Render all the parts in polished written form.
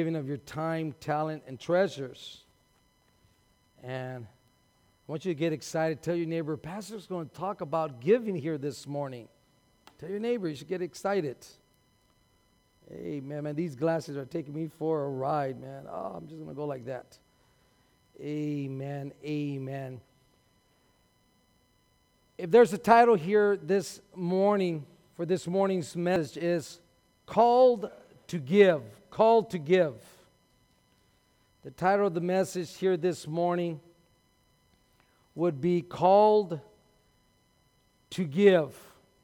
giving of your time, talent, and treasures. And I want you to get excited. Tell your neighbor, Pastor's going to talk about giving here this morning. Tell your neighbor, you should get excited. Hey, man, these glasses are taking me for a ride, man. Oh, I'm just going to go like that. Amen, amen. If there's a title here this morning for this morning's message is Called to Give. Called to Give. The title of the message here this morning would be Called to Give.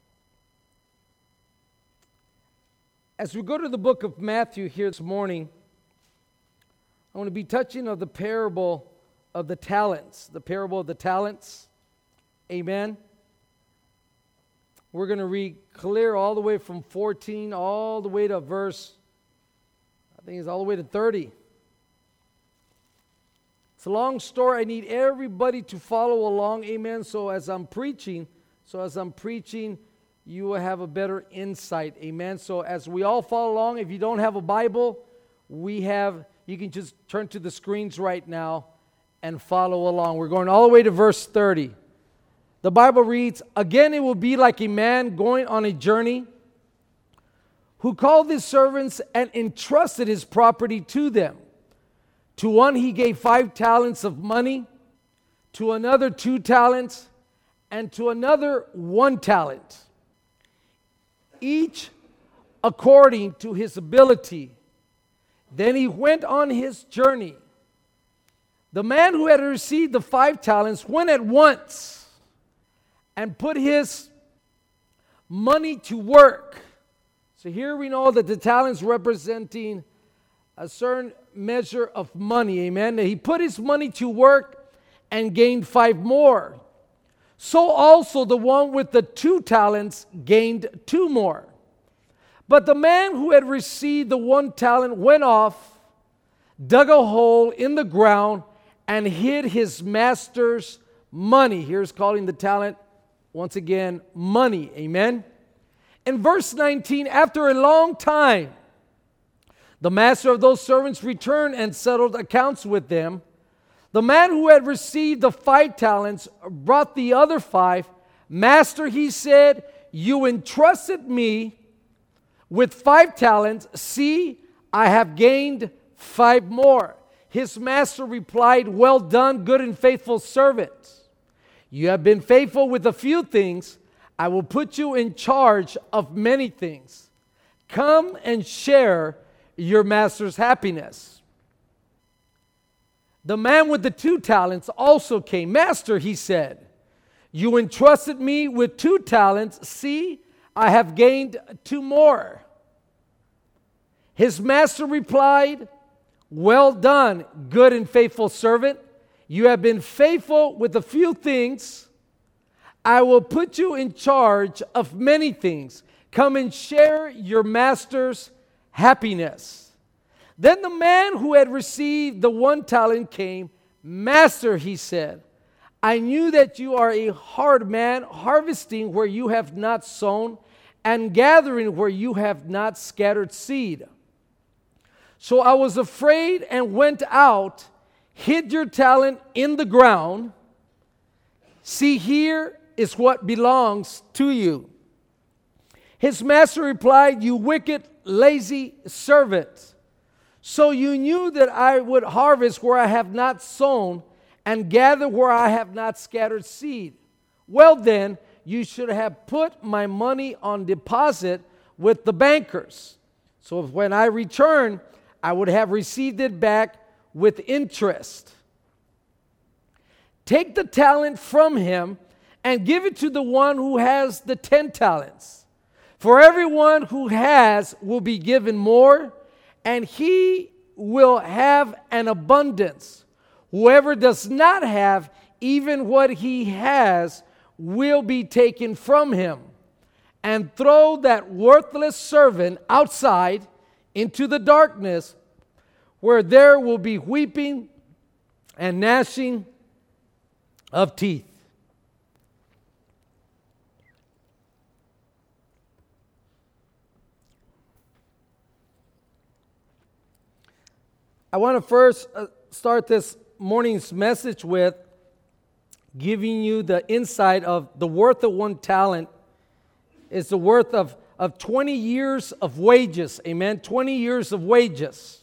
As we go to the book of Matthew here this morning, I want to be touching on the parable of the talents. The parable of the talents. Amen. We're going to read clear all the way from 14 all the way to verse, I think it's all the way to 30. It's a long story. I need everybody to follow along. Amen. So as I'm preaching, you will have a better insight. Amen. So as we all follow along, if you don't have a Bible, you can just turn to the screens right now and follow along. We're going all the way to verse 30. The Bible reads, "Again it will be like a man going on a journey who called his servants and entrusted his property to them. To one he gave 5 talents of money, to another 2 talents, and to another 1 talent, each according to his ability. Then he went on his journey. The man who had received the 5 talents went at once and put his money to work." So here we know that the talents representing a certain measure of money, amen. He put his money to work and gained 5 more. So also the one with the 2 talents gained 2 more. But the man who had received the 1 talent went off, dug a hole in the ground, and hid his master's money. Here's calling the talent, once again, money. Amen. In verse 19, after a long time, the master of those servants returned and settled accounts with them. The man who had received the 5 talents brought the other 5. "Master," he said, "you entrusted me with 5 talents. See, I have gained 5 more." His master replied, "Well done, good and faithful servant. You have been faithful with a few things. I will put you in charge of many things. Come and share your master's happiness." The man with the 2 talents also came. "Master," he said, "you entrusted me with 2 talents. See, I have gained 2 more." His master replied, "Well done, good and faithful servant. You have been faithful with a few things. I will put you in charge of many things. Come and share your master's happiness." Then the man who had received the 1 talent came. "Master," he said, "I knew that you are a hard man, harvesting where you have not sown and gathering where you have not scattered seed. So I was afraid and went out, hid your talent in the ground. See, here is what belongs to you." His master replied, "You wicked, lazy servant. So you knew that I would harvest where I have not sown and gather where I have not scattered seed. Well then, you should have put my money on deposit with the bankers. So when I return, I would have received it back with interest. Take the talent from him and give it to the one who has the 10 talents. For everyone who has will be given more, and he will have an abundance. Whoever does not have, even what he has will be taken from him. And throw that worthless servant outside into the darkness, where there will be weeping and gnashing of teeth." I want to first start this morning's message with giving you the insight of the worth of one talent is the worth of 20 years of wages. Amen? 20 years of wages.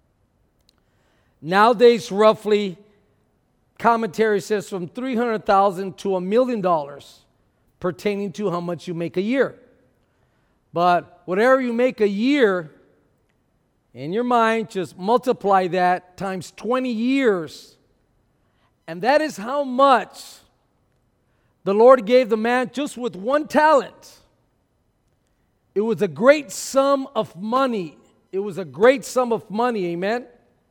Nowadays, roughly, commentary says from $300,000 to $1 million pertaining to how much you make a year. But whatever you make a year, in your mind, just multiply that times 20 years. And that is how much the Lord gave the man just with one talent. It was a great sum of money. It was a great sum of money, amen?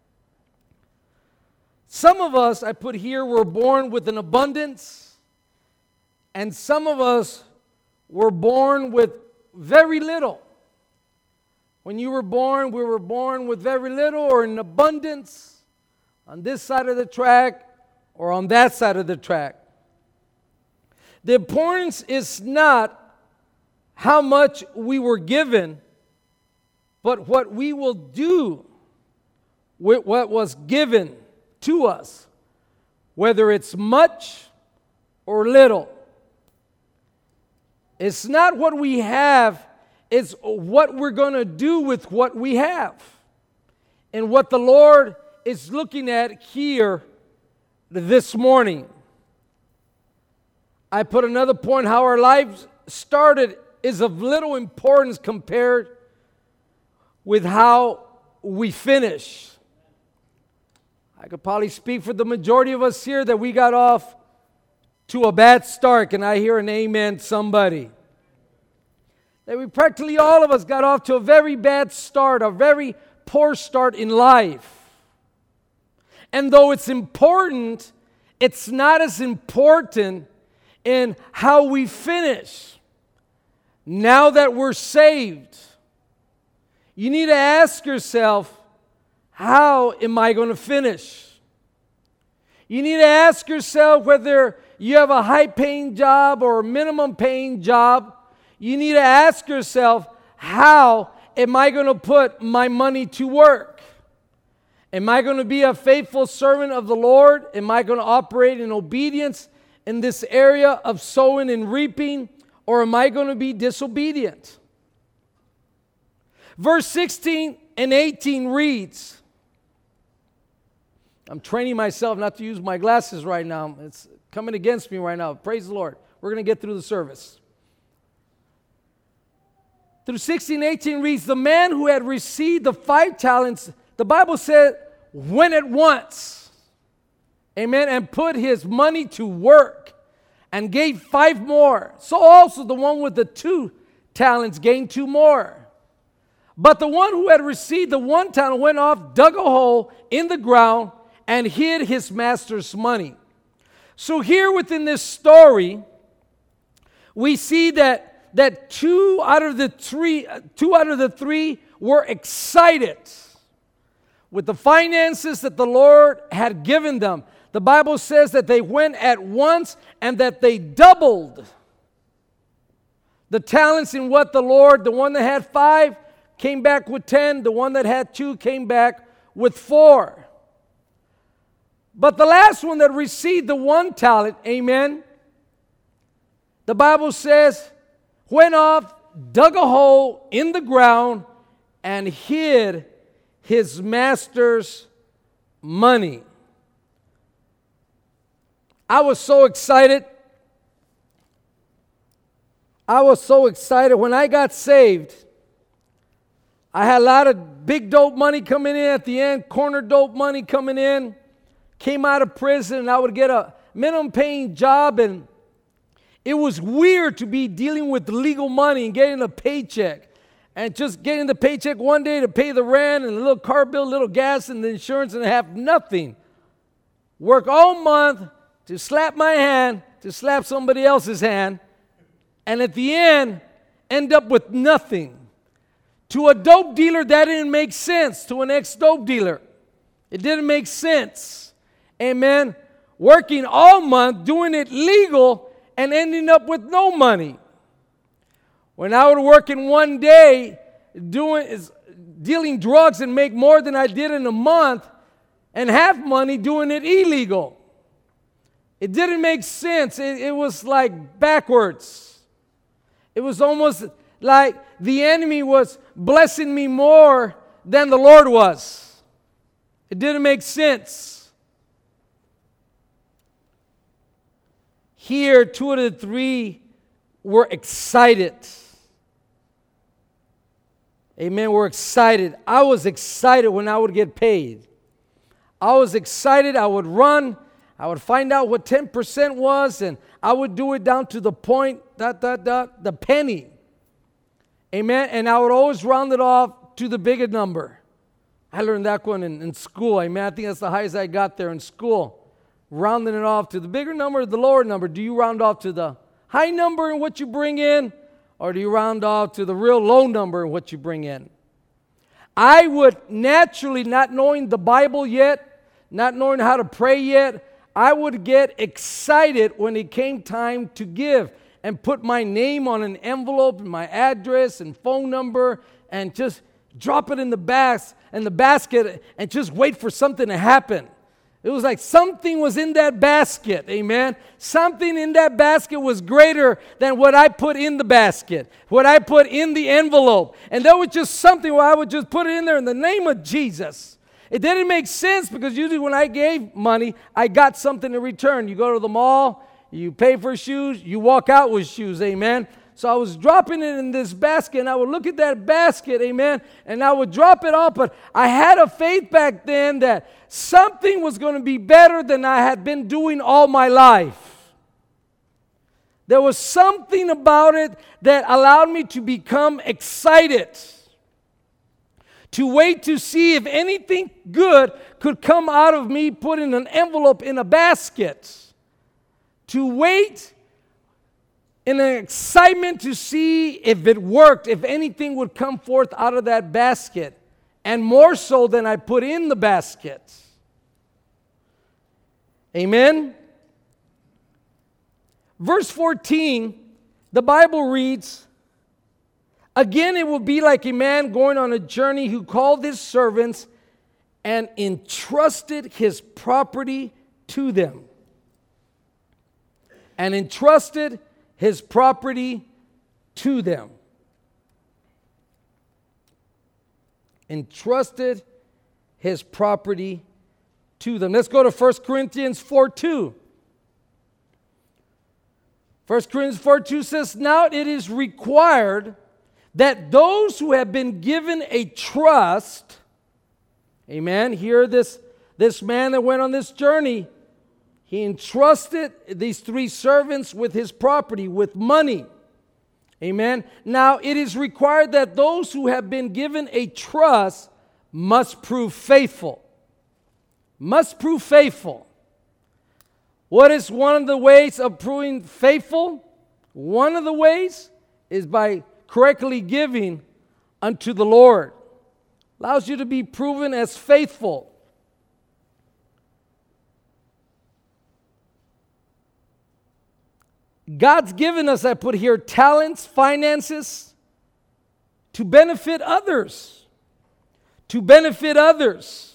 Some of us, I put here, were born with an abundance. And some of us were born with very little. When you were born, we were born with very little or in abundance on this side of the track or on that side of the track. The importance is not how much we were given, but what we will do with what was given to us, whether it's much or little. It's not what we have, it's what we're going to do with what we have. And what the Lord is looking at here this morning. I put another point, how our lives started is of little importance compared with how we finish. I could probably speak for the majority of us here that we got off to a bad start. Can I hear an amen, somebody? That we practically all of us got off to a very bad start, a very poor start in life. And though it's important, it's not as important in how we finish. Now that we're saved, you need to ask yourself, how am I going to finish? You need to ask yourself whether you have a high-paying job or a minimum-paying job. You need to ask yourself, how am I going to put my money to work? Am I going to be a faithful servant of the Lord? Am I going to operate in obedience in this area of sowing and reaping? Or am I going to be disobedient? Verse 16 and 18 reads, I'm training myself not to use my glasses right now. It's coming against me right now. Praise the Lord. We're going to get through the service. Through 16 and 18 reads, the man who had received the 5 talents, the Bible said, went at once. Amen. And put his money to work. And gave 5 more. So also the one with the 2 talents gained 2 more. But the one who had received the 1 talent went off, dug a hole in the ground, and hid his master's money. So here within this story, we see that 2 out of the 3 were excited with the finances that the Lord had given them. The Bible says that they went at once and that they doubled the talents in what the Lord, the one that had 5 came back with 10, the one that had 2 came back with 4. But the last one that received the 1 talent, amen, the Bible says, went off, dug a hole in the ground, and hid his master's money. I was so excited. When I got saved. I had a lot of big dope money coming in at the end, corner dope money coming in. Came out of prison and I would get a minimum paying job, and it was weird to be dealing with legal money and getting a paycheck. And just getting the paycheck one day to pay the rent and a little car bill, a little gas and the insurance, and have nothing. Work all month to slap my hand, to slap somebody else's hand, and at the end up with nothing. To a dope dealer, that didn't make sense. To an ex-dope dealer, it didn't make sense. Amen. Working all month, doing it legal, and ending up with no money. When I would work in one day, dealing drugs and make more than I did in a month and have money doing it illegal. It didn't make sense. It was like backwards. It was almost like the enemy was blessing me more than the Lord was. It didn't make sense. Here, 2 of the 3 were excited. Amen. We're excited. I was excited when I would get paid. I was excited. I would run. I would find out what 10% was, and I would do it down to the point, the penny. Amen. And I would always round it off to the bigger number. I learned that one in school. Amen. I think that's the highest I got there in school. Rounding it off to the bigger number or the lower number. Do you round off to the high number in what you bring in, or do you round off to the real low number in what you bring in? I would naturally, not knowing the Bible yet, not knowing how to pray yet, I would get excited when it came time to give and put my name on an envelope and my address and phone number and just drop it in the basket and just wait for something to happen. It was like something was in that basket, amen? Something in that basket was greater than what I put in the basket, what I put in the envelope. And there was just something where I would just put it in there in the name of Jesus. It didn't make sense because usually when I gave money, I got something in return. You go to the mall, you pay for shoes, you walk out with shoes, amen? So I was dropping it in this basket, and I would look at that basket, amen, and I would drop it off. But I had a faith back then that something was going to be better than I had been doing all my life. There was something about it that allowed me to become excited, to wait to see if anything good could come out of me putting an envelope in a basket, to wait in an excitement to see if it worked, if anything would come forth out of that basket, and more so than I put in the basket. Amen? Verse 14, the Bible reads, "Again it will be like a man going on a journey who called his servants and entrusted his property to them." And entrusted his property to them. Entrusted his property to them. Let's go to 1 Corinthians 4:2. 1 Corinthians 4:2 says, "Now it is required that those who have been given a trust," amen, here this man that went on this journey, he entrusted these 3 servants with his property, with money. Amen. Now, it is required that those who have been given a trust must prove faithful. Must prove faithful. What is one of the ways of proving faithful? One of the ways is by correctly giving unto the Lord. Allows you to be proven as faithful. God's given us, I put here, talents, finances to benefit others. To benefit others.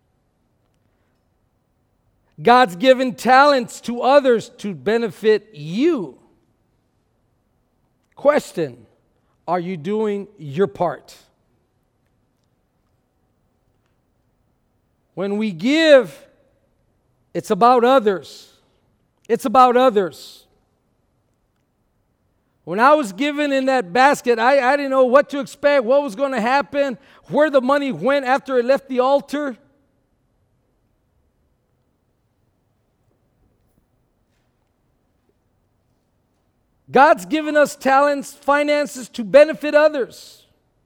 God's given talents to others to benefit you. Question, are you doing your part? When we give, it's about others. It's about others. When I was given in that basket, I didn't know what to expect, what was going to happen, where the money went after it left the altar. God's given us talents, finances to benefit others.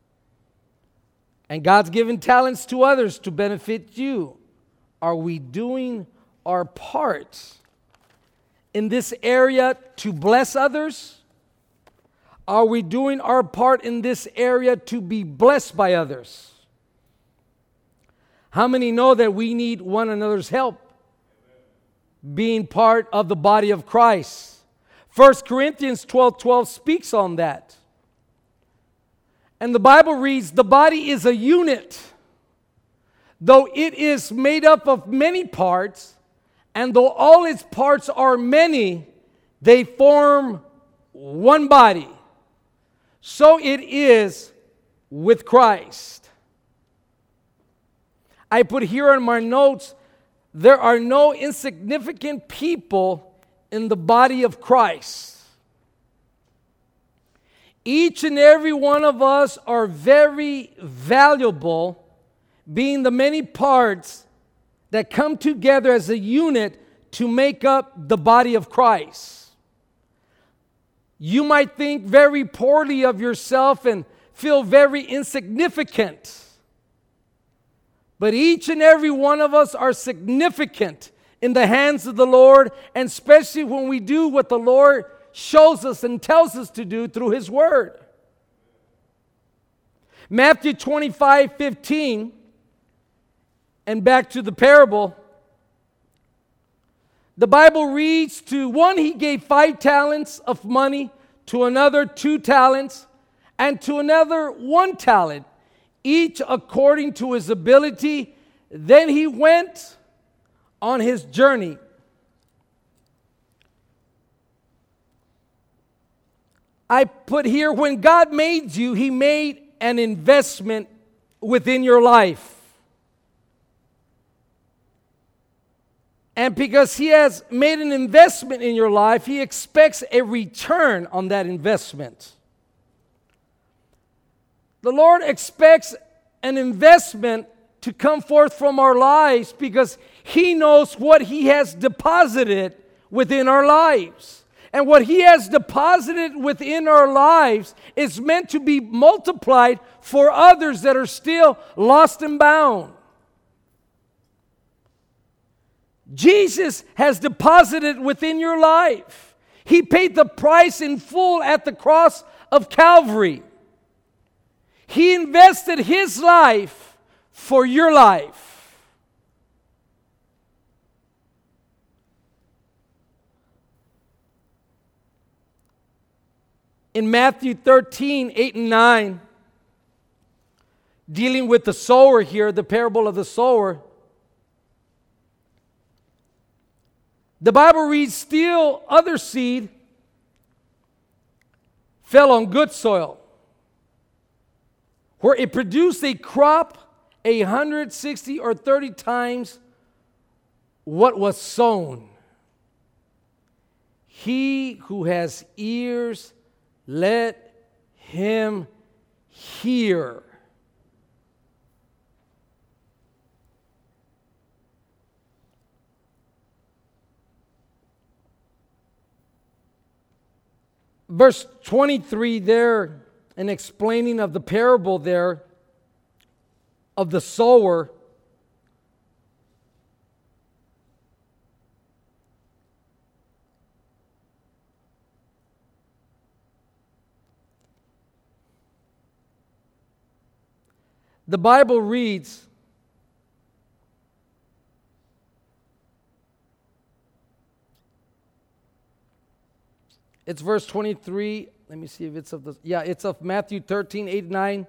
And God's given talents to others to benefit you. Are we doing our part in this area to bless others? Are we doing our part in this area to be blessed by others? How many know that we need one another's help? Being part of the body of Christ. 1 Corinthians 12:12 speaks on that. And the Bible reads, the body is a unit, though it is made up of many parts, and though all its parts are many, they form one body. So it is with Christ. I put here in my notes, there are no insignificant people in the body of Christ. Each and every one of us are very valuable, being the many parts that come together as a unit to make up the body of Christ. You might think very poorly of yourself and feel very insignificant. But each and every one of us are significant in the hands of the Lord, and especially when we do what the Lord shows us and tells us to do through His Word. Matthew 25:15, and back to the parable, the Bible reads, to one He gave 5 talents of money, to another 2 talents, and to another 1 talent, each according to his ability. Then he went on his journey. I put here, when God made you, He made an investment within your life. And because He has made an investment in your life, He expects a return on that investment. The Lord expects an investment to come forth from our lives because He knows what He has deposited within our lives. And what He has deposited within our lives is meant to be multiplied for others that are still lost and bound. Jesus has deposited within your life. He paid the price in full at the cross of Calvary. He invested His life for your life. In Matthew 13:8 and 9, dealing with the sower here, the parable of the sower, the Bible reads, still other seed fell on good soil, where it produced a crop 160 or 30 times what was sown. He who has ears, let him hear. Verse 23 there, an explaining of the parable there of the sower. The Bible reads, it's verse 23. Let me see if it's of the, it's of Matthew 13:8, 9.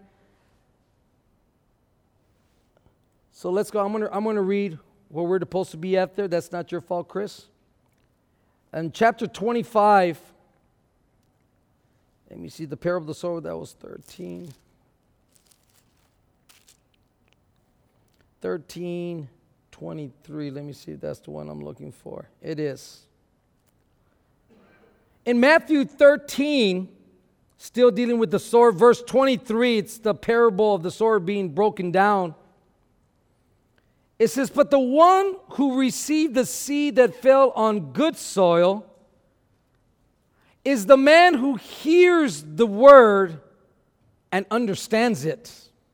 So let's go. I'm gonna read where we're supposed to be at there. That's not your fault, Chris. And chapter 25. Let me see the parable of the sower. That was 13. 13:23. Let me see if that's the one I'm looking for. It is. In Matthew 13, still dealing with the sower, verse 23, it's the parable of the sower being broken down. It says, but the one who received the seed that fell on good soil is the man who hears the word and understands it.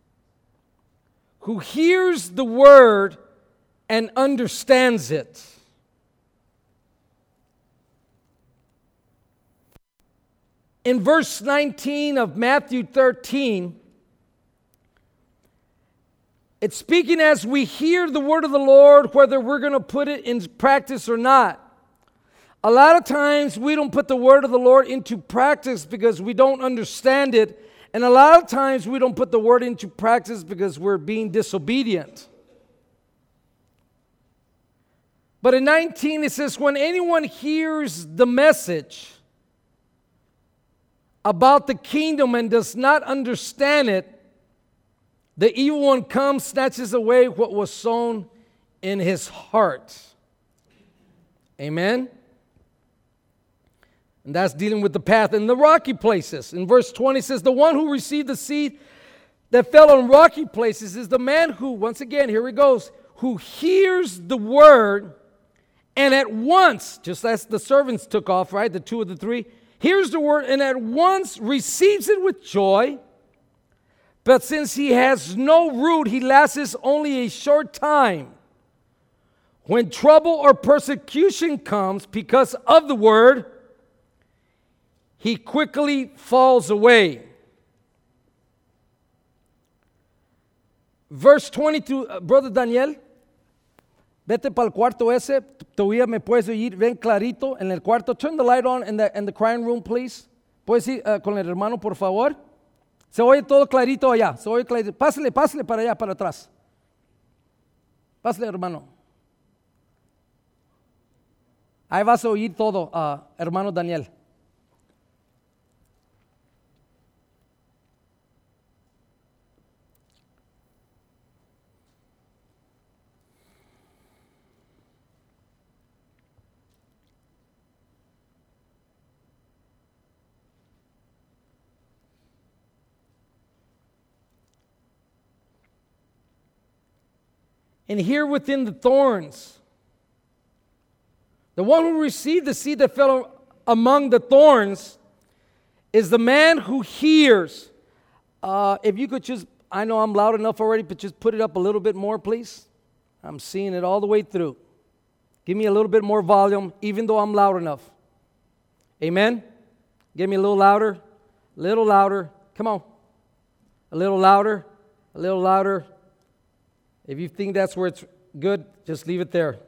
Who hears the word and understands it. In verse 19 of Matthew 13, it's speaking as we hear the word of the Lord, whether we're going to put it in practice or not. A lot of times we don't put the word of the Lord into practice because we don't understand it, And a lot of times we don't put the word into practice because we're being disobedient. But in 19 it says, when anyone hears the message about the kingdom and does not understand it, the evil one comes, snatches away what was sown in his heart. Amen? And that's dealing with the path in the rocky places. In verse 20 it says, the one who received the seed that fell on rocky places is the man who, once again, here it goes, who hears the word and at once, just as the servants took off, right, the 2 of the 3, hears the word and at once receives it with joy. But since he has no root, he lasts only a short time. When trouble or persecution comes because of the word, he quickly falls away. Verse 22, Brother Daniel, vete para el cuarto ese, todavía me puedes oír bien clarito en el cuarto. Turn the light on in the crying room, please. Puedes ir con el hermano, por favor. Se oye todo clarito allá, se oye clarito. Pásale para allá, para atrás. Pásale, hermano. Ahí vas a oír todo, hermano Daniel. And here within the thorns, the one who received the seed that fell among the thorns is the man who hears. If you could just, I know I'm loud enough already, but just put it up a little bit more, please. I'm seeing it all the way through. Give me a little bit more volume, even though I'm loud enough. Amen? Give me a little louder. Come on. A little louder. If you think that's where it's good, just leave it there.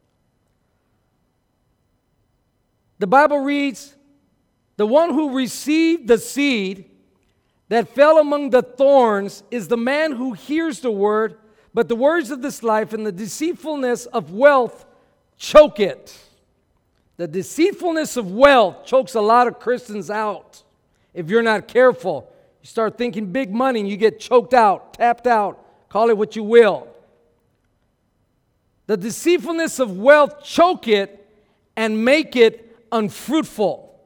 The Bible reads, the one who received the seed that fell among the thorns is the man who hears the word, but the words of this life and the deceitfulness of wealth choke it. The deceitfulness of wealth chokes a lot of Christians out. If you're not careful, you start thinking big money and you get choked out, tapped out, call it what you will. The deceitfulness of wealth choke it and make it unfruitful.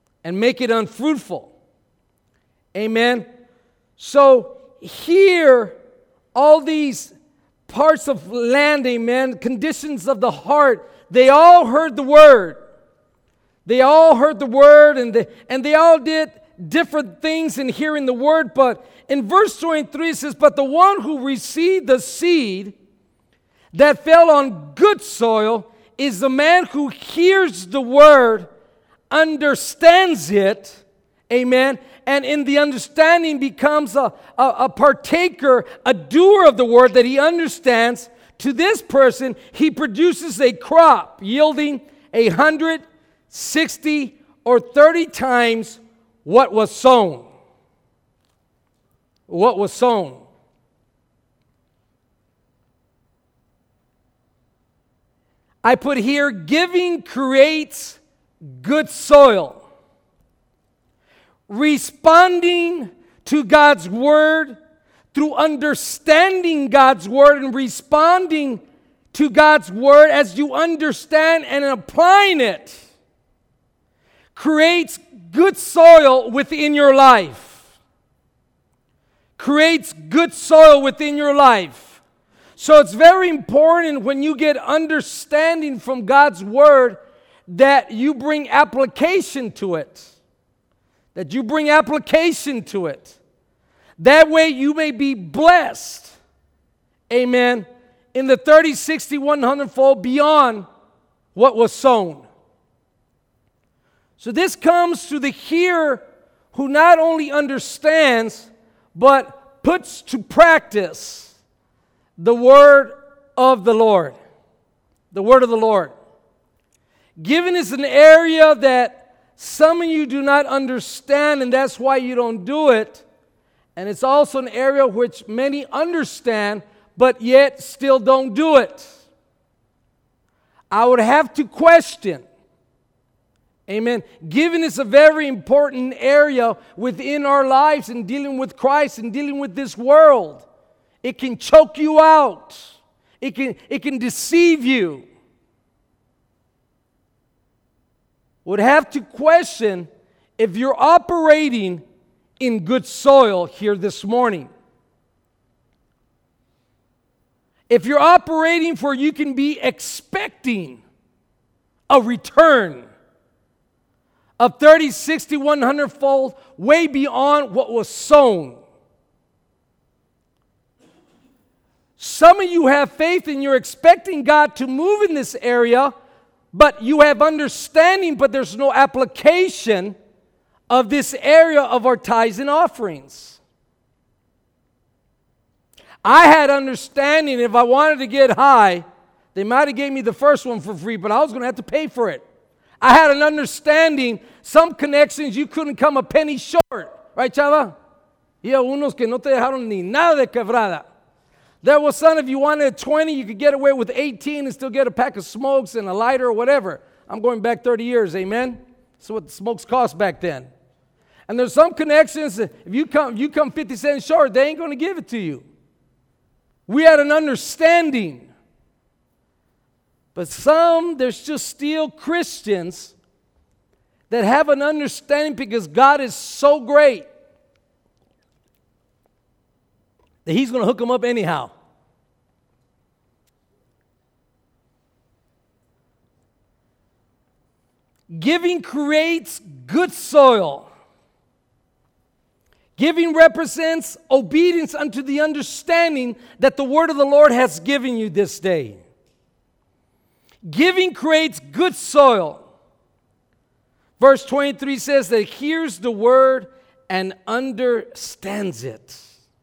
Amen. So here, all these parts of land, amen, conditions of the heart, they all heard the word. And they all did different things in hearing the word. But in verse 23 it says, but the one who received the seed that fell on good soil is the man who hears the word, understands it, amen, and in the understanding becomes a partaker, a doer of the word that he understands. To this person, he produces a crop yielding 100, 60, or 30 times what was sown. I put here, giving creates good soil. Responding to God's word through understanding God's word and responding to God's word as you understand and applying it creates good soil within your life. So it's very important when you get understanding from God's word that you bring application to it. That way you may be blessed. Amen. In the 30, 60, 100-fold beyond what was sown. So this comes to the hearer who not only understands, but puts to practice the word of the Lord. Giving is an area that some of you do not understand, and that's why you don't do it. And it's also an area which many understand, but yet still don't do it. I would have to question. Amen. Giving is a very important area within our lives in dealing with Christ and dealing with this world. It can choke you out. It can deceive you. Would have to question if you're operating in good soil here this morning. If you're operating for you can be expecting a return of 30, 60, 100-fold, way beyond what was sown. Some of you have faith and you're expecting God to move in this area, but you have understanding, but there's no application of this area of our tithes and offerings. I had understanding if I wanted to get high, they might have gave me the first one for free, but I was going to have to pay for it. I had an understanding, some connections you couldn't come a penny short. Right, chava? Y a unos que no te dejaron ni nada de quebrada. There was some, if you wanted 20, you could get away with 18 and still get a pack of smokes and a lighter or whatever. I'm going back 30 years, amen? That's what the smokes cost back then. And there's some connections, if you come 50 cents short, they ain't going to give it to you. We had an understanding. But some, there's just still Christians that have an understanding because God is so great that He's going to hook them up anyhow. Giving creates good soil. Giving represents obedience unto the understanding that the word of the Lord has given you this day. Giving creates good soil. Verse 23 says that hears the word and understands it.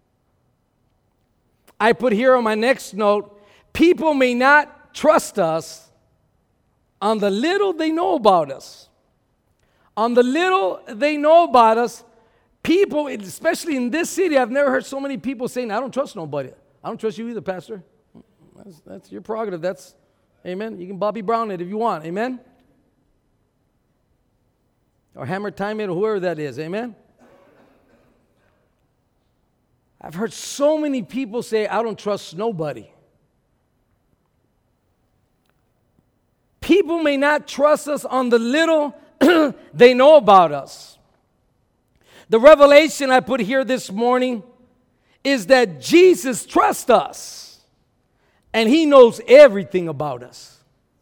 I put here on my next note, people may not trust us on the little they know about us. On the little they know about us, people, especially in this city, I've never heard so many people saying, I don't trust nobody. I don't trust you either, Pastor. That's your prerogative. That's, amen. You can Bobby Brown it if you want, amen. Or Hammer Time it or whoever that is, amen. I've heard so many people say, I don't trust nobody. People may not trust us on the little they know about us. The revelation I put here this morning is that Jesus trusts us and He knows everything about us.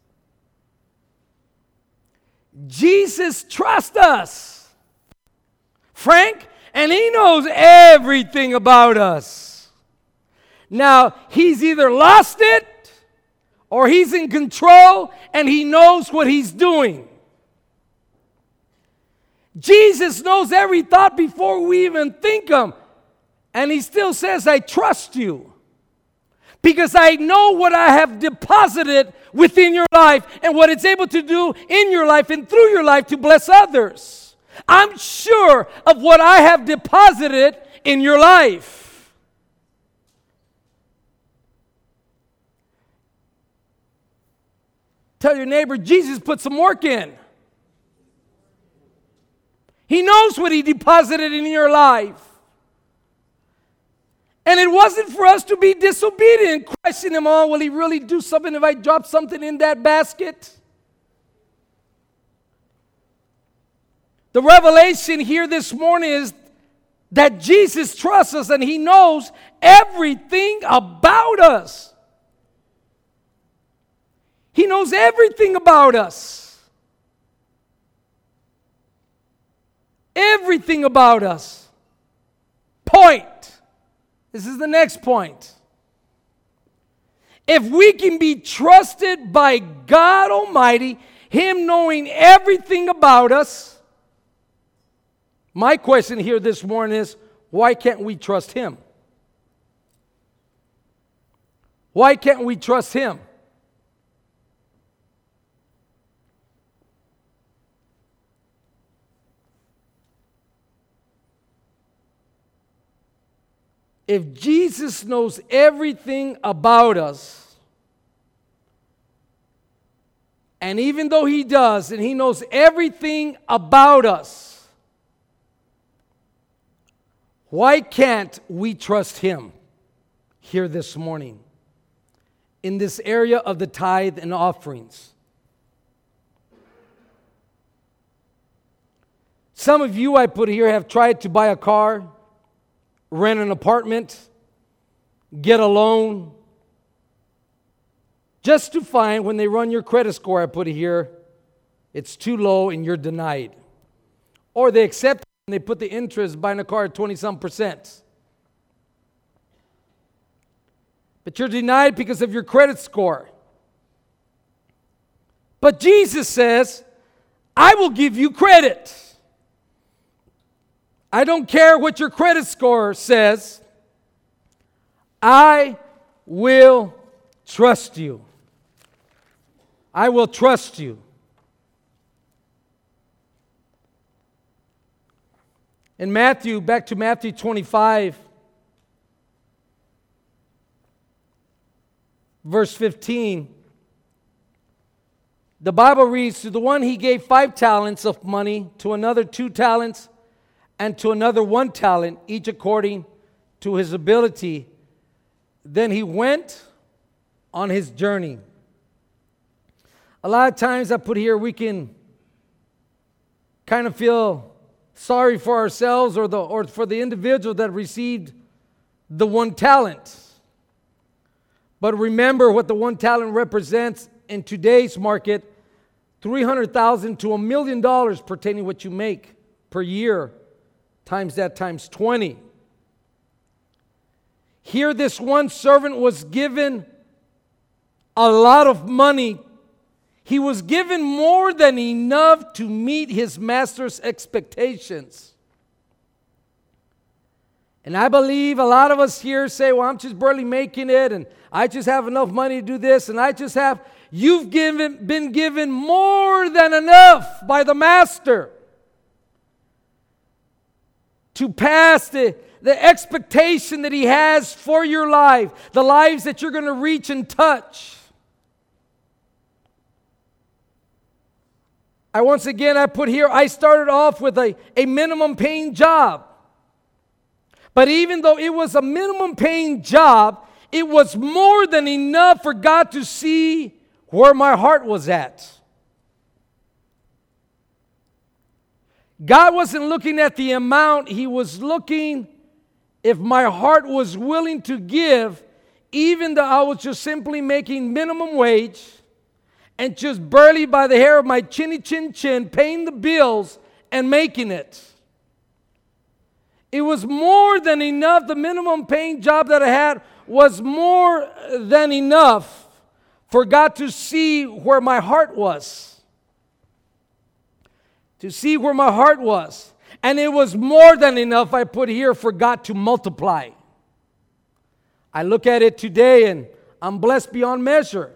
Jesus trusts us, Frank, and He knows everything about us. Now, He's either lost it or He's in control and He knows what He's doing. Jesus knows every thought before we even think them. And He still says, I trust you. Because I know what I have deposited within your life and what it's able to do in your life and through your life to bless others. I'm sure of what I have deposited in your life. Tell your neighbor, Jesus put some work in. He knows what He deposited in your life. And it wasn't for us to be disobedient, question Him, oh, will He really do something if I drop something in that basket? The revelation here this morning is that Jesus trusts us and He knows everything about us. He knows everything about us. Everything about us. Point. This is the next point. If we can be trusted by God Almighty, Him knowing everything about us, my question here this morning is, why can't we trust Him? Why can't we trust Him? If Jesus knows everything about us, and even though He does, and He knows everything about us, why can't we trust Him here this morning in this area of the tithe and offerings? Some of you, I put here, have tried to buy a car, rent an apartment, get a loan, just to find when they run your credit score, I put it here, it's too low and you're denied. Or they accept it and they put the interest buying a car at 20-some%. But you're denied because of your credit score. But Jesus says, I will give you credit. I don't care what your credit score says. I will trust you. I will trust you. In Matthew, back to Matthew 25, verse 15, the Bible reads, to the one He gave 5 talents of money, to another 2 talents, and to another 1 talent, each according to his ability. Then he went on his journey. A lot of times I put here we can kind of feel sorry for ourselves or for the individual that received the 1 talent. But remember what the 1 talent represents in today's market, $300,000 to $1 million pertaining to what you make per year. Times that times 20. Here this one servant was given a lot of money. He was given more than enough to meet his master's expectations. And I believe a lot of us here say, well, I'm just barely making it, and I just have enough money to do this, and I just have. You've been given more than enough by the master to pass the expectation that He has for your life, the lives that you're going to reach and touch. Once again, I put here, I started off with a minimum paying job. But even though it was a minimum paying job, it was more than enough for God to see where my heart was at. God wasn't looking at the amount. He was looking if my heart was willing to give, even though I was just simply making minimum wage and just barely by the hair of my chinny chin chin paying the bills and making it. It was more than enough. The minimum paying job that I had was more than enough for God to see where my heart was. To see where my heart was. And it was more than enough, I put here, for God to multiply. I look at it today and I'm blessed beyond measure.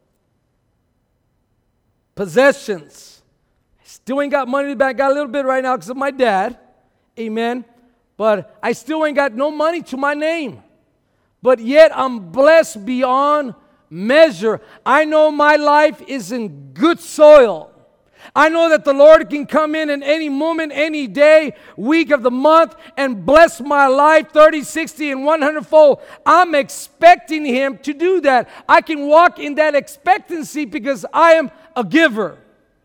Possessions. I still ain't got money in the bank. Got a little bit right now because of my dad. Amen. But I still ain't got no money to my name. But yet I'm blessed beyond measure. I know my life is in good soil. I know that the Lord can come in any moment, any day, week of the month, and bless my life 30, 60, and 100-fold. I'm expecting Him to do that. I can walk in that expectancy because I am a giver.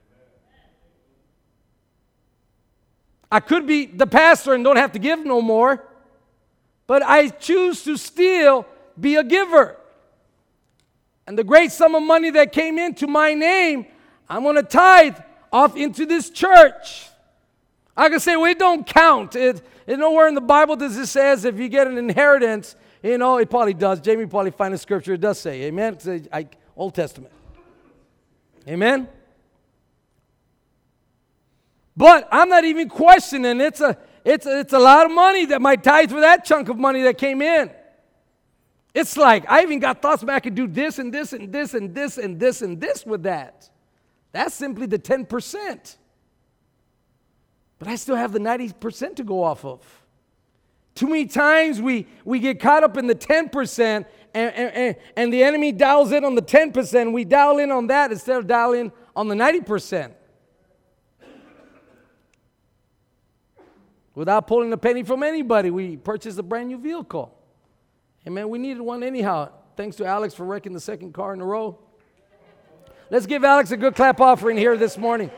I could be the pastor and don't have to give no more, but I choose to still be a giver. And the great sum of money that came into my name, I'm going to tithe off into this church. I can say, well, it don't count. Nowhere in the Bible does it says if you get an inheritance, it probably does. Jamie probably find a scripture, it does say, amen? It's Old Testament. Amen? But I'm not even questioning. It's a lot of money that my tithe for that chunk of money that came in. It's like, I even got thoughts, man, I could do this and this and this and this and this and this with that. That's simply the 10%. But I still have the 90% to go off of. Too many times we get caught up in the 10% and the enemy dials in on the 10%. We dial in on that instead of dialing on the 90%. Without pulling a penny from anybody, we purchased a brand new vehicle. Amen. We needed one anyhow. Thanks to Alex for wrecking the second car in a row. Let's give Alex a good clap offering here this morning.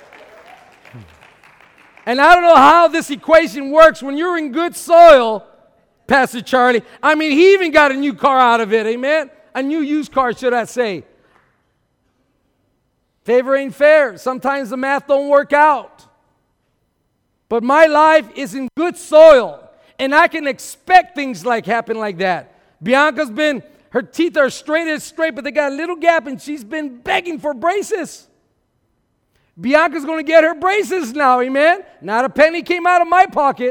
And I don't know how this equation works. When you're in good soil, Pastor Charlie, I mean, he even got a new car out of it, amen? A new used car, should I say. Favor ain't fair. Sometimes the math don't work out. But my life is in good soil, and I can expect things like happen like that. Bianca's been, her teeth are straight as straight, but they got a little gap, and she's been begging for braces. Bianca's going to get her braces now, amen? Not a penny came out of my pocket.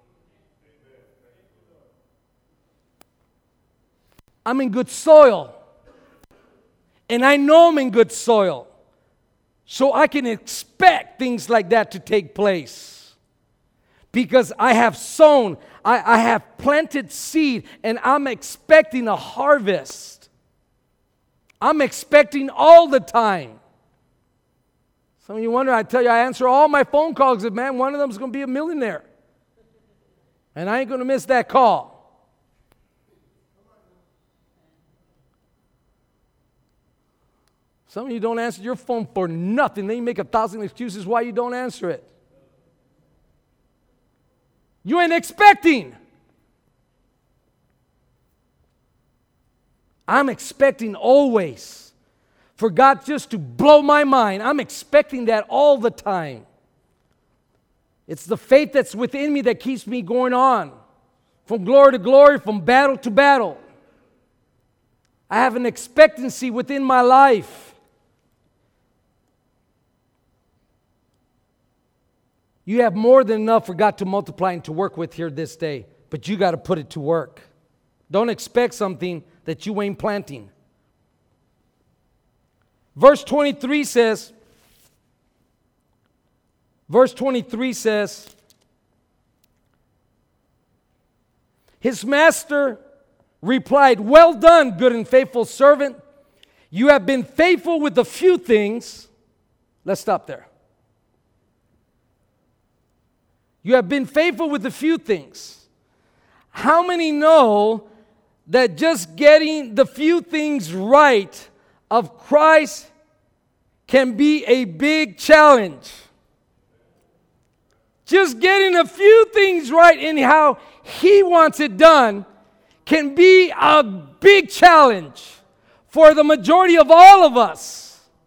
I'm in good soil. And I know I'm in good soil. So I can expect things like that to take place. Because I have sown, I have planted seed, and I'm expecting a harvest. I'm expecting all the time. Some of you wonder, I tell you, I answer all my phone calls, and man, one of them is going to be a millionaire. And I ain't going to miss that call. Some of you don't answer your phone for nothing. Then you make 1,000 excuses why you don't answer it. You ain't expecting. I'm expecting always for God just to blow my mind. I'm expecting that all the time. It's the faith that's within me that keeps me going on. From glory to glory, from battle to battle. I have an expectancy within my life. You have more than enough for God to multiply and to work with here this day. But you got to put it to work. Don't expect something that you ain't planting. Verse 23 says, his master replied, "Well done, good and faithful servant. You have been faithful with a few things." Let's stop there. You have been faithful with a few things. How many know that just getting the few things right of Christ can be a big challenge? Just getting a few things right in how He wants it done can be a big challenge for the majority of all of us.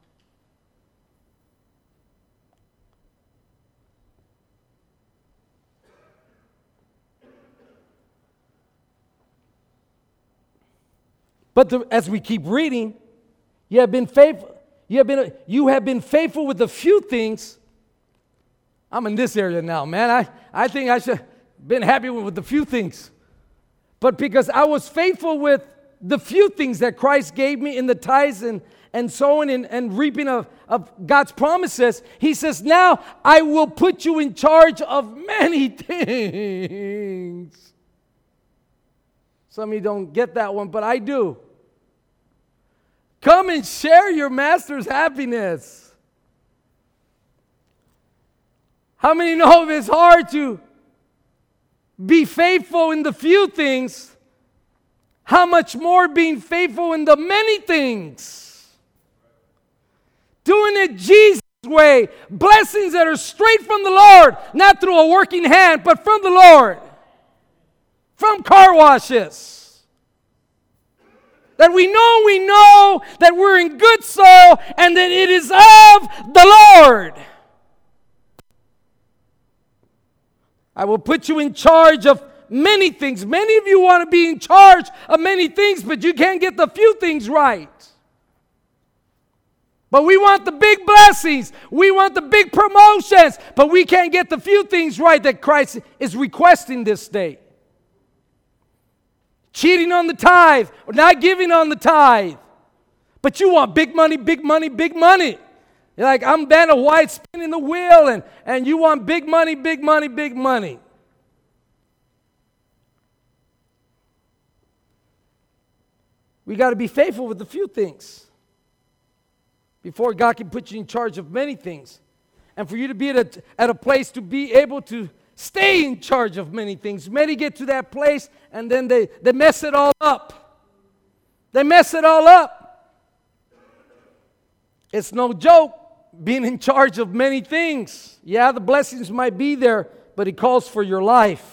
But as we keep reading, you have been faithful. You have been faithful with a few things. I'm in this area now, man. I think I should have been happy with the few things. But because I was faithful with the few things that Christ gave me in the tithes and sowing and reaping of God's promises, He says, now I will put you in charge of many things. Some of you don't get that one, but I do. Come and share your master's happiness. How many know it's hard to be faithful in the few things? How much more being faithful in the many things? Doing it Jesus' way. Blessings that are straight from the Lord, not through a working hand, but from the Lord. From car washes. That we know that we're in good soil and that it is of the Lord. I will put you in charge of many things. Many of you want to be in charge of many things, but you can't get the few things right. But we want the big blessings. We want the big promotions, but we can't get the few things right that Christ is requesting this day. Cheating on the tithe, or not giving on the tithe. But you want big money, big money, big money. You're like, I'm Vanna White spinning the wheel, and you want big money, big money, big money. We got to be faithful with a few things before God can put you in charge of many things. And for you to be at a place to be able to stay in charge of many things. Many get to that place and then they mess it all up. They mess it all up. It's no joke being in charge of many things. Yeah, the blessings might be there, but it calls for your life.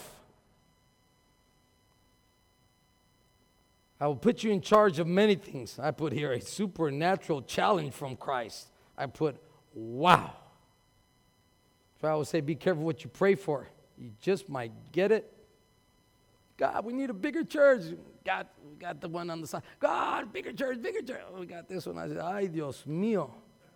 I will put you in charge of many things. I put here a supernatural challenge from Christ. I put, wow. So I would say, be careful what you pray for. You just might get it. God, we need a bigger church. God, we got the one on the side. God, bigger church, bigger church. Oh, we got this one. I said, ay, Dios mío.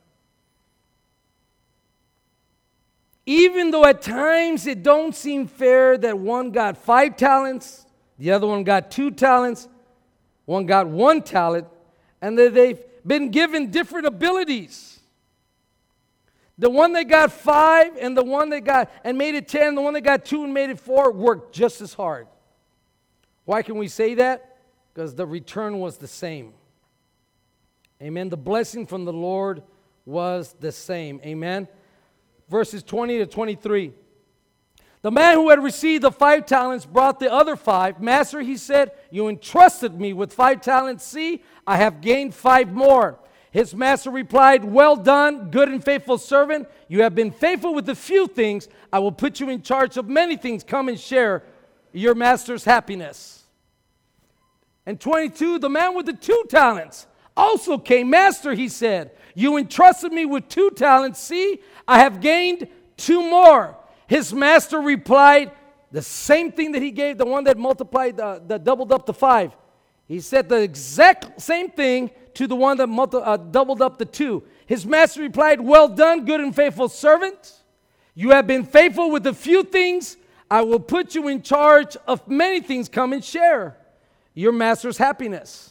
Even though at times it don't seem fair that one got 5 talents, the other one got 2 talents, one got 1 talent, and that they've been given different abilities. The one that got 5 and the one that got and made it 10, the one that got 2 and made it 4 worked just as hard. Why can we say that? Because the return was the same. Amen. The blessing from the Lord was the same. Amen. Verses 20 to 23. The man who had received the 5 talents brought the other 5. Master, he said, you entrusted me with 5 talents. See, I have gained 5 more. His master replied, well done, good and faithful servant. You have been faithful with a few things. I will put you in charge of many things. Come and share your master's happiness. And 22, the man with the 2 talents also came. Master, he said, you entrusted me with 2 talents. See, I have gained 2 more. His master replied, the same thing that he gave, the one that multiplied, that doubled up to 5. He said the exact same thing to the one that doubled up to 2. His master replied, well done, good and faithful servant. You have been faithful with a few things. I will put you in charge of many things. Come and share your master's happiness.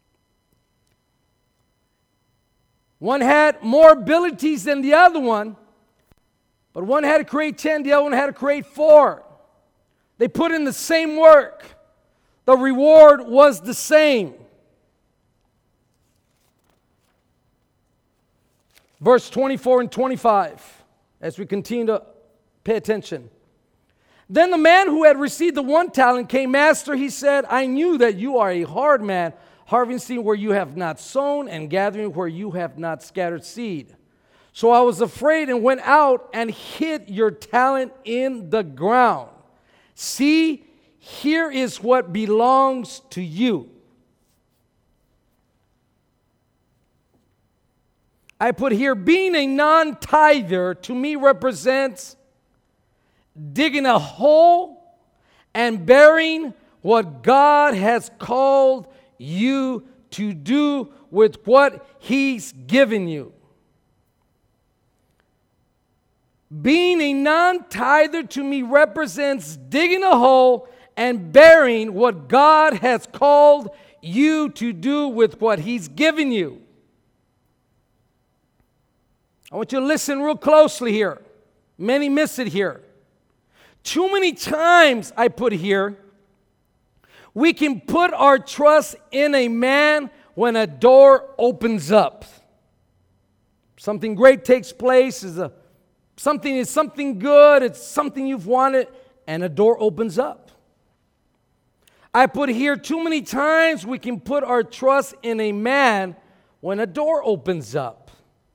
One had more abilities than the other one, but one had to create 10, the other one had to create 4. They put in the same work. The reward was the same. Verse 24 and 25, as we continue to pay attention. Then the man who had received the 1 talent came. Master, he said, I knew that you are a hard man, harvesting where you have not sown and gathering where you have not scattered seed. So I was afraid and went out and hid your talent in the ground. See, here is what belongs to you. I put here, being a non-tither to me represents digging a hole and burying what God has called you to do with what He's given you. Being a non-tither to me represents digging a hole and burying what God has called you to do with what He's given you. I want you to listen real closely here. Many miss it here. Too many times I put here, we can put our trust in a man when a door opens up. Something great takes place, something is something good, it's something you've wanted, and a door opens up. I put here, too many times we can put our trust in a man when a door opens up.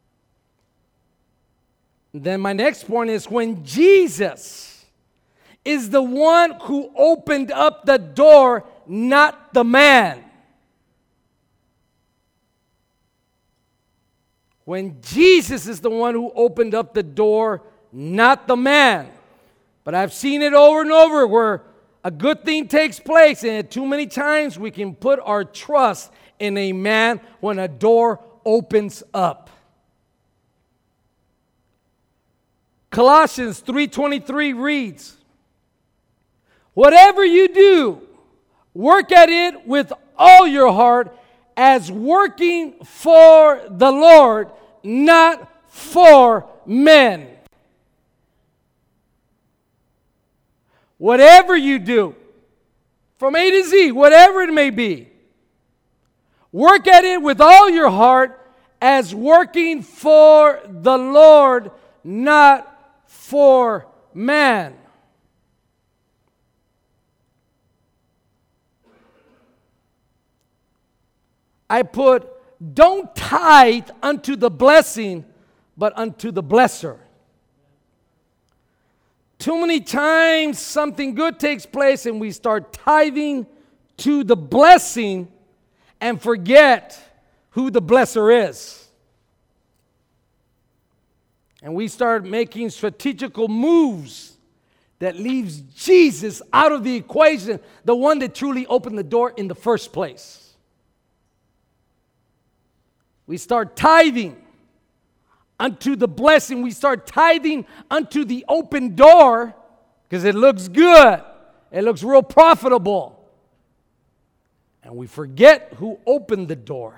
Then my next point is when Jesus is the one who opened up the door, not the man. When Jesus is the one who opened up the door, not the man. But I've seen it over and over where a good thing takes place, and too many times we can put our trust in a man when a door opens up. Colossians 3:23 reads, whatever you do, work at it with all your heart as working for the Lord, not for men. Whatever you do, from A to Z, whatever it may be, Work at it with all your heart as working for the Lord, not for man. I put, don't tithe unto the blessing, but unto the blesser. Too many times something good takes place and we start tithing to the blessing and forget who the blesser is. And we start making strategical moves that leaves Jesus out of the equation, the one that truly opened the door in the first place. We start tithing unto the blessing. We start tithing unto the open door because it looks good. It looks real profitable. And we forget who opened the door.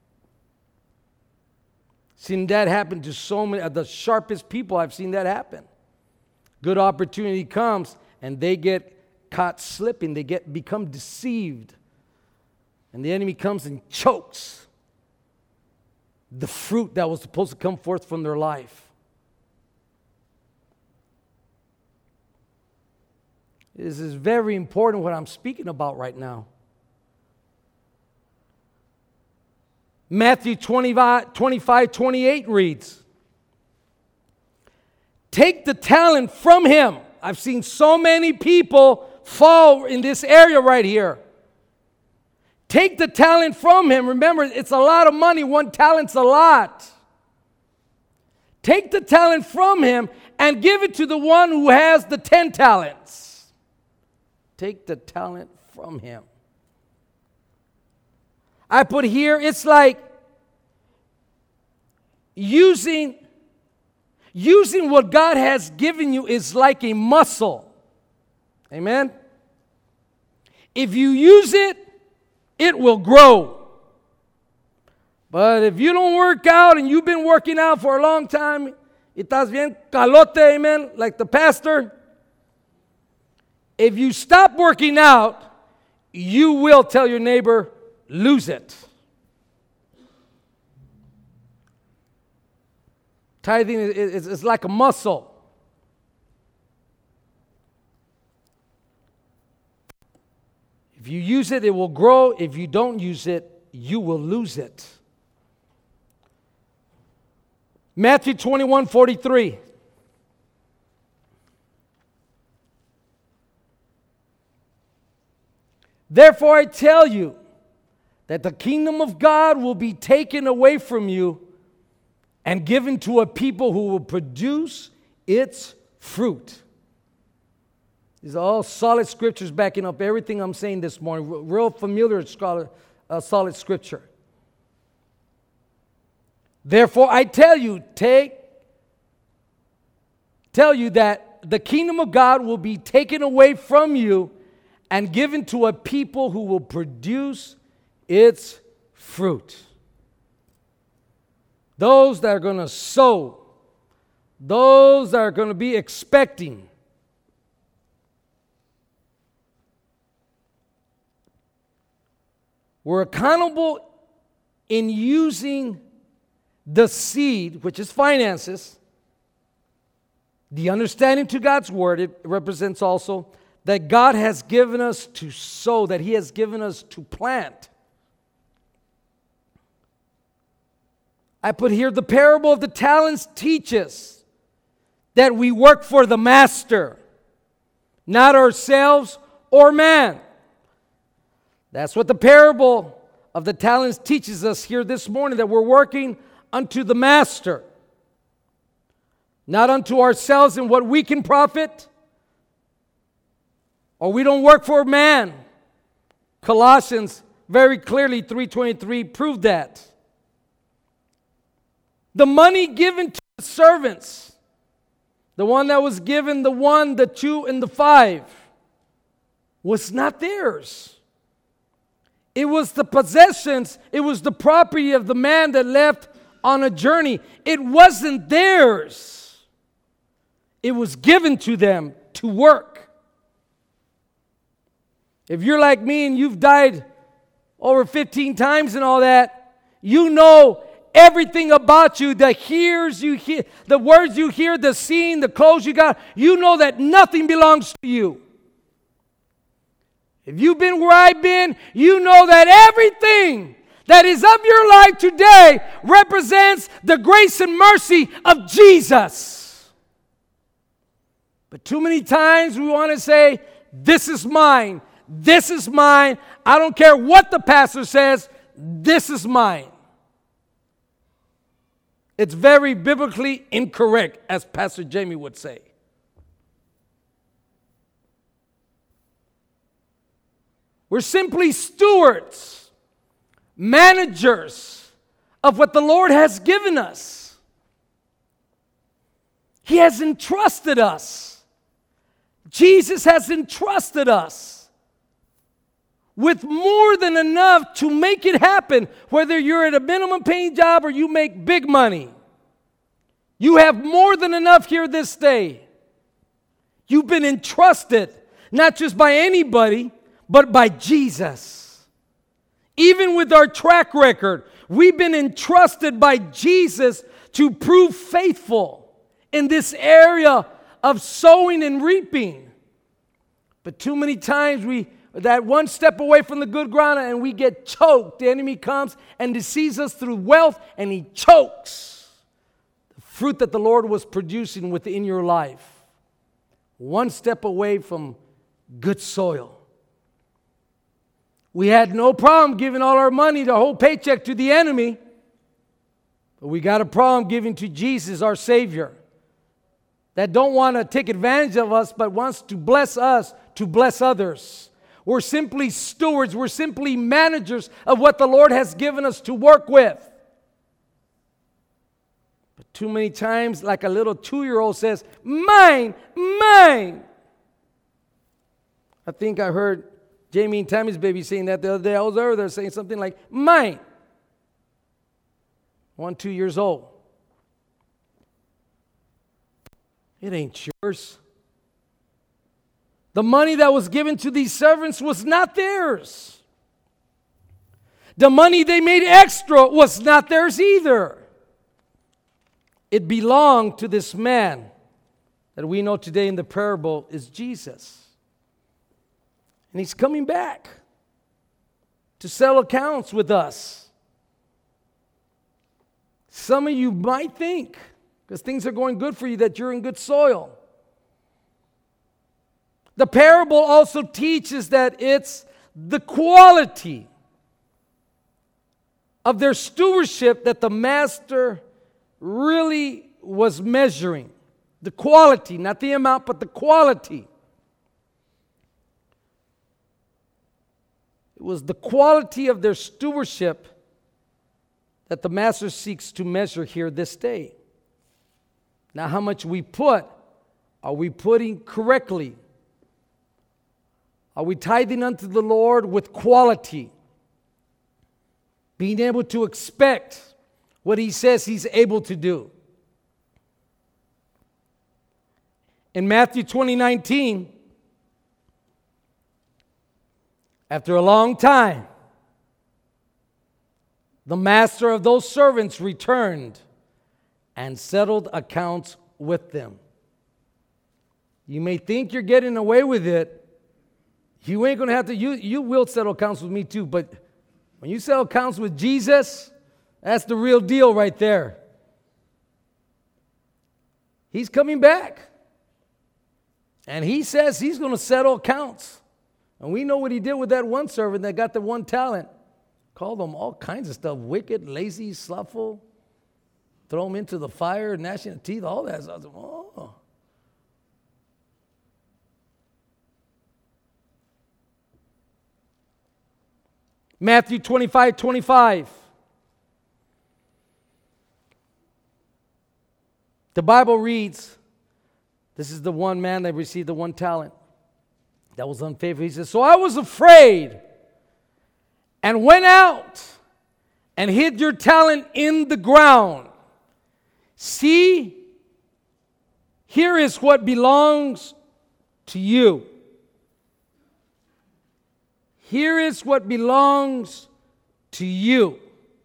Seen that happen to so many of the sharpest people. I've seen that happen. Good opportunity comes and they get caught slipping. They become deceived. And the enemy comes and chokes the fruit that was supposed to come forth from their life. This is very important what I'm speaking about right now. Matthew 25:28 reads, take the talent from him. I've seen so many people fall in this area right here. Take the talent from him. Remember, it's a lot of money. One talent's a lot. Take the talent from him and give it to the one who has the 10 talents. Take the talent from him. I put here, it's like using what God has given you is like a muscle. Amen? If you use it, it will grow. But if you don't work out and you've been working out for a long time, estás bien calote, amen, like the pastor. If you stop working out, you will tell your neighbor, lose it. Tithing is like a muscle. If you use it, it will grow. If you don't use it, you will lose it. Matthew 21:43. Therefore I tell you that the kingdom of God will be taken away from you and given to a people who will produce its fruit. These are all solid scriptures backing up everything I'm saying this morning. Real familiar solid scripture. Therefore, I tell you that the kingdom of God will be taken away from you and given to a people who will produce its fruit. Those that are going to sow, those that are going to be expecting. We're accountable in using the seed, which is finances, the understanding to God's word. It represents also that God has given us to sow, that He has given us to plant. I put here the parable of the talents teaches that we work for the master, not ourselves or man. That's what the parable of the talents teaches us here this morning, that we're working unto the master, not unto ourselves and what we can profit, or we don't work for man. Colossians very clearly 3:23 proved that. The money given to the servants, the one that was given the 1, the 2, and the 5, was not theirs. It was the possessions, it was the property of the man that left on a journey. It wasn't theirs. It was given to them to work. If you're like me and you've died, over 15 times and all that, you know everything about you, the hears you hear, the words you hear, the seeing, the clothes you got, you know that nothing belongs to you. If you've been where I've been, you know that everything that is of your life today represents the grace and mercy of Jesus. But too many times we want to say, this is mine, this is mine. I don't care what the pastor says, this is mine. It's very biblically incorrect, as Pastor Jamie would say. We're simply stewards, managers of what the Lord has given us. He has entrusted us. Jesus has entrusted us with more than enough to make it happen, whether you're at a minimum paying job or you make big money. You have more than enough here this day. You've been entrusted, not just by anybody, but by Jesus. Even with our track record, we've been entrusted by Jesus to prove faithful in this area of sowing and reaping. But too many times we that one step away from the good ground and we get choked. The enemy comes and deceives us through wealth, and he chokes the fruit that the Lord was producing within your life. One step away from good soil. We had no problem giving all our money, the whole paycheck, to the enemy. But we got a problem giving to Jesus, our Savior, that don't want to take advantage of us, but wants to bless us to bless others. We're simply stewards. We're simply managers of what the Lord has given us to work with. But too many times, like a little 2-year-old says, mine, mine. I think I heard Jamie and Tammy's baby saying that the other day. I was over there saying something like, mine. 1, 2 years old. It ain't yours. The money that was given to these servants was not theirs. The money they made extra was not theirs either. It belonged to this man that we know today in the parable is Jesus. And he's coming back to settle accounts with us. Some of you might think, because things are going good for you, that you're in good soil. The parable also teaches that it's the quality of their stewardship that the master really was measuring. The quality, not the amount, but the quality. It was the quality of their stewardship that the master seeks to measure here this day. Now, how much we put, are we putting correctly? Are we tithing unto the Lord with quality? Being able to expect what He says He's able to do. In Matthew 20:19, after a long time, the master of those servants returned and settled accounts with them. You may think you're getting away with it. You ain't going to have to, you will settle accounts with me too, but when you settle accounts with Jesus, that's the real deal right there. He's coming back. And He says He's going to settle accounts. And we know what He did with that one servant that got the one talent. Called them all kinds of stuff. Wicked, lazy, slothful. Throw them into the fire, gnashing of teeth, all that stuff. Oh. Matthew 25:25. The Bible reads, this is the one man that received the one talent that was unfaithful. He says, so I was afraid and went out and hid your talent in the ground. See, here is what belongs to you. Here is what belongs to you.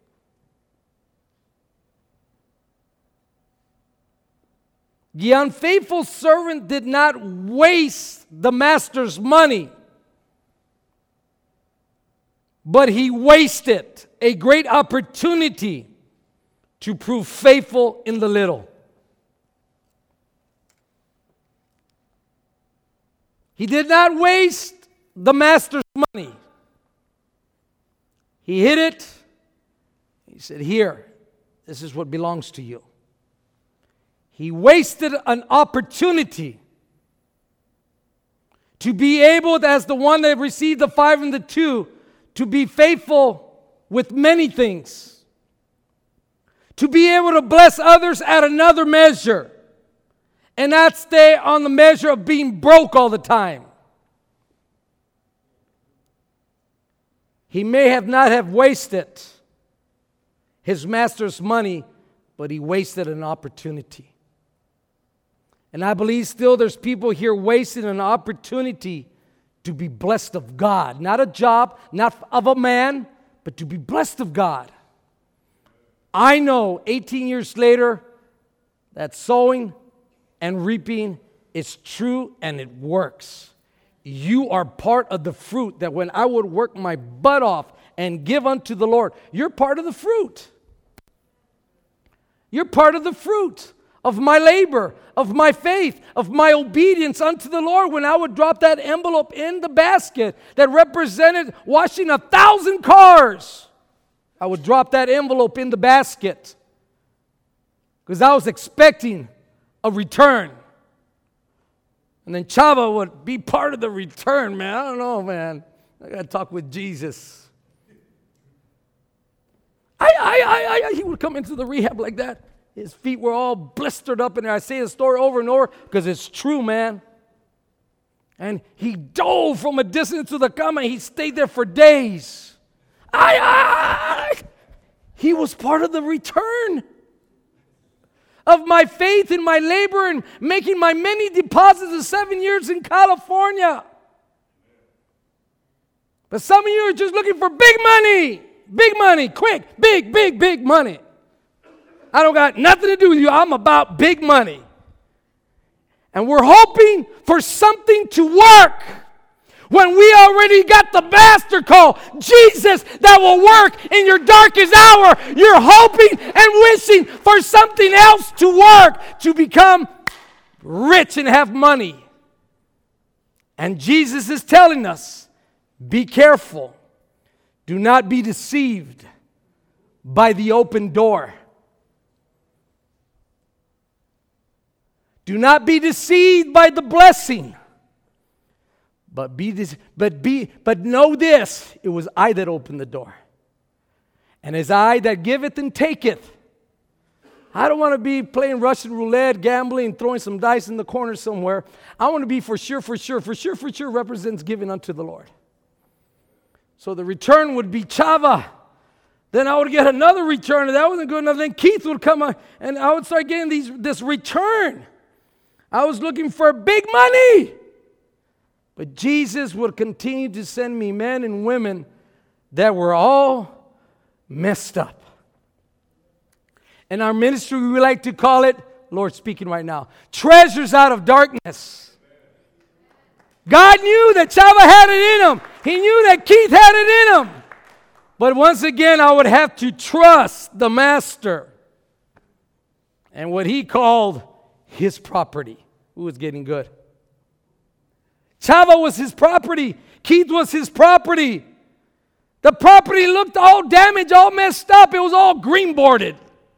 The unfaithful servant did not waste the master's money, but he wasted a great opportunity to prove faithful in the little. He did not waste the master's money. He hid it. He said, "Here, this is what belongs to you." He wasted an opportunity to be able, as the one that received the 5 and the 2, to be faithful with many things. To be able to bless others at another measure and not stay on the measure of being broke all the time. He may have not have wasted his master's money, but he wasted an opportunity. And I believe still there's people here wasting an opportunity to be blessed of God. Not a job, not of a man, but to be blessed of God. I know 18 years later that sowing and reaping is true and it works. You are part of the fruit that when I would work my butt off and give unto the Lord, you're part of the fruit. You're part of the fruit of my labor, of my faith, of my obedience unto the Lord. When I would drop that envelope in the basket that represented washing 1,000 cars, I would drop that envelope in the basket because I was expecting a return. And then Chava would be part of the return, man. I don't know, man. I got to talk with Jesus. He would come into the rehab like that. His feet were all blistered up in there. I say the story over and over because it's true, man. And he dove from a distance to the cama. He stayed there for days. He was part of the return of my faith and my labor and making my many deposits of 7 years in California. But some of you are just looking for big money, quick, big money. I don't got nothing to do with you. I'm about big money. And we're hoping for something to work when we already got the master call, Jesus, that will work in your darkest hour. You're hoping and wishing for something else to work, to become rich and have money. And Jesus is telling us, be careful. Do not be deceived by the open door. Do not be deceived by the blessing. But know this, it was I that opened the door. And it's I that giveth and taketh. I don't want to be playing Russian roulette, gambling, throwing some dice in the corner somewhere. I want to be for sure represents giving unto the Lord. So the return would be Chava. Then I would get another return, and that wasn't good enough. Then Keith would come on, and I would start getting this return. I was looking for big money. But Jesus would continue to send me men and women that were all messed up. In our ministry, we like to call it, Lord speaking right now, treasures out of darkness. God knew that Chava had it in him. He knew that Keith had it in him. But once again, I would have to trust the master and what he called his property. Who was getting good? Chava was his property. Keith was his property. The property looked all damaged, all messed up. It was all green-boarded.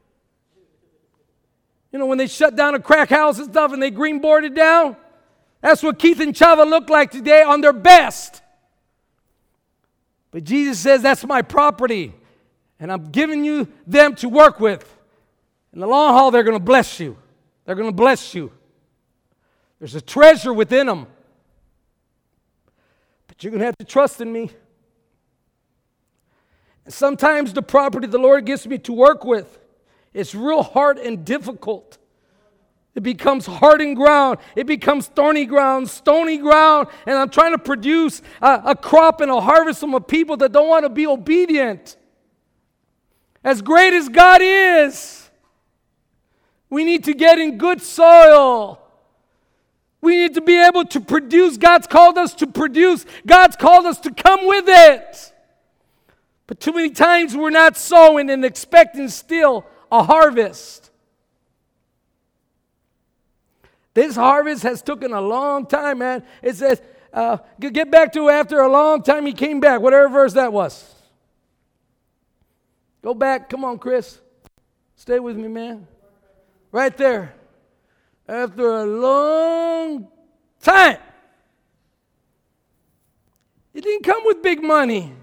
You know, when they shut down a crack house and stuff and they green-boarded down, that's what Keith and Chava look like today on their best. But Jesus says, that's my property, and I'm giving you them to work with. In the long haul, they're going to bless you. They're going to bless you. There's a treasure within them. But you're going to have to trust in me. And sometimes the property the Lord gives me to work with, it's real hard and difficult. It becomes hardened ground. It becomes thorny ground, stony ground. And I'm trying to produce a crop and a harvest from a people that don't want to be obedient. As great as God is, we need to get in good soil. We need to be able to produce. God's called us to produce. God's called us to come with it. But too many times we're not sowing and expecting still a harvest. This harvest has taken a long time, man. It says, get back to after a long time he came back. Whatever verse that was. Go back. Come on, Chris. Stay with me, man. Right there. After a long time. It didn't come with big money.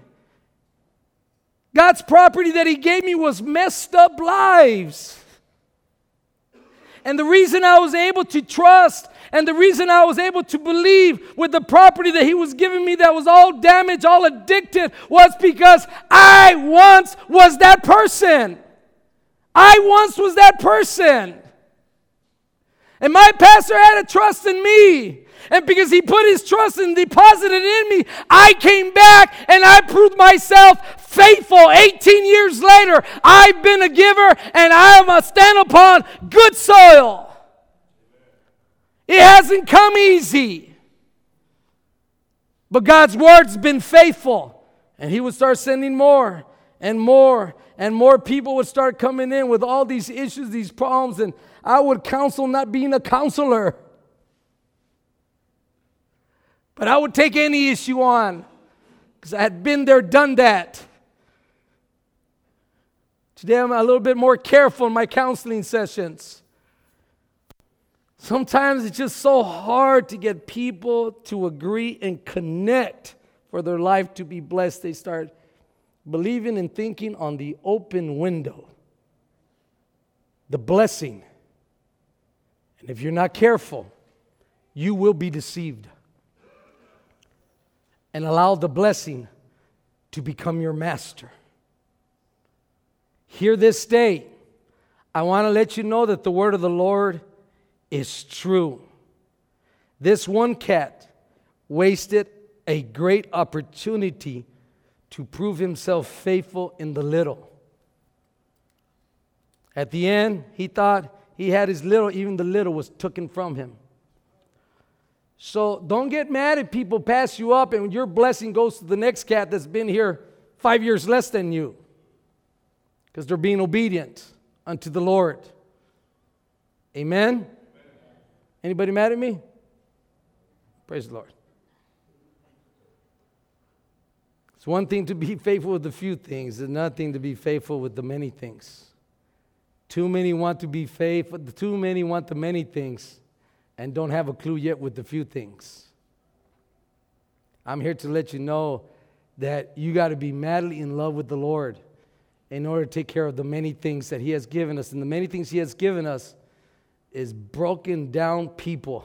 God's property that he gave me was messed up lives. And the reason I was able to trust and the reason I was able to believe with the property that he was giving me that was all damaged, all addicted, was because I once was that person. I once was that person. And my pastor had a trust in me. And because he put his trust and deposited in me, I came back and I proved myself faithful. 18 years later, I've been a giver and I am a stand upon good soil. It hasn't come easy. But God's word's been faithful. And he would start sending more and more. And more people would start coming in with all these issues, these problems. And I would counsel not being a counselor. But I would take any issue on because I had been there, done that. Today I'm a little bit more careful in my counseling sessions. Sometimes it's just so hard to get people to agree and connect for their life to be blessed. They start believing and thinking on the open window, the blessing. And if you're not careful, you will be deceived. And allow the blessing to become your master. Here this day, I want to let you know that the word of the Lord is true. This one cat wasted a great opportunity to prove himself faithful in the little. At the end, he thought he had his little, even the little was taken from him. So don't get mad if people pass you up and your blessing goes to the next cat that's been here 5 years less than you. Because they're being obedient unto the Lord. Amen? Anybody mad at me? Praise the Lord. It's one thing to be faithful with the few things. It's another thing to be faithful with the many things. Too many want to be faithful. Too many want the many things and don't have a clue yet with the few things. I'm here to let you know that you got to be madly in love with the Lord in order to take care of the many things that he has given us. And the many things he has given us is broken down people.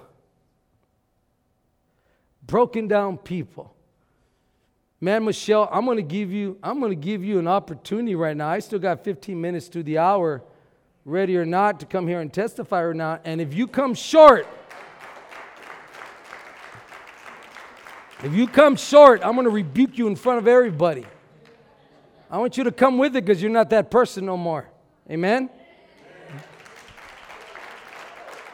Broken down people. Man, Michelle, I'm going to give you an opportunity right now. I still got 15 minutes to the hour, ready or not, to come here and testify or not. And if you come short, I'm going to rebuke you in front of everybody. I want you to come with it because you're not that person no more. Amen?